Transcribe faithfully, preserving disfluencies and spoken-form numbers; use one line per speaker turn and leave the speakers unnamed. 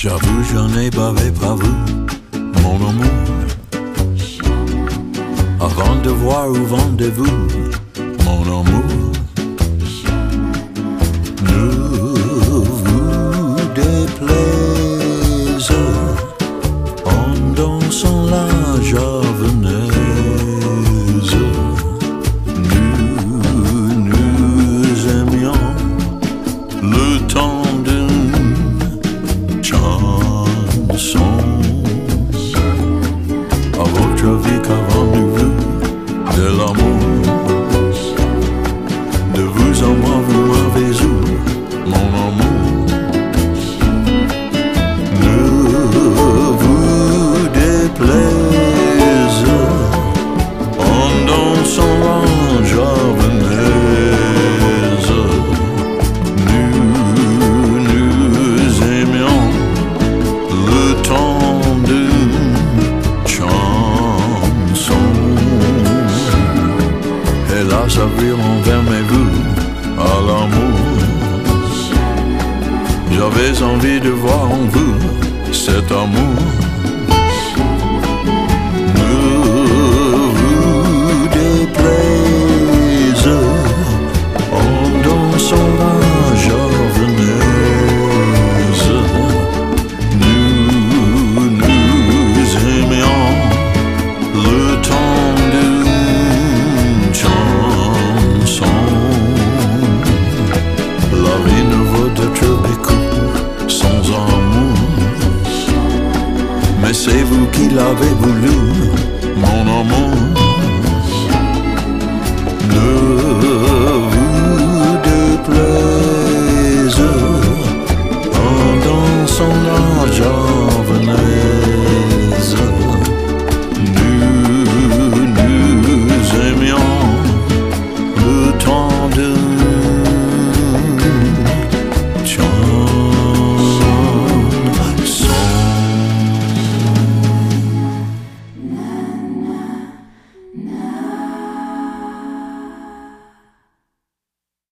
J'avoue, j'en ai bavé par vous, mon amour. Avant de voir où vendez-vous, mon amour. Ne vous déplaise en dansant la javanaise. Nous nous aimions le temps d'une chanson. À votre vie qu'avons-nous de l'amour? De vous en moi, vous m'avez eu, mon amour. Ne vous déplaise en dansant la javanaise. Nous nous aimions le temps d'une chanson. Hélas, avril enfermez-vous à l'amour. J'avais envie de voir en vous cet amour. Ne vous déplaise en dansant la javanaise. Nous nous aimions le temps d'une chanson. La vie ne vaut d'être vécue sans amour, mais c'est vous qui l'avez voulu.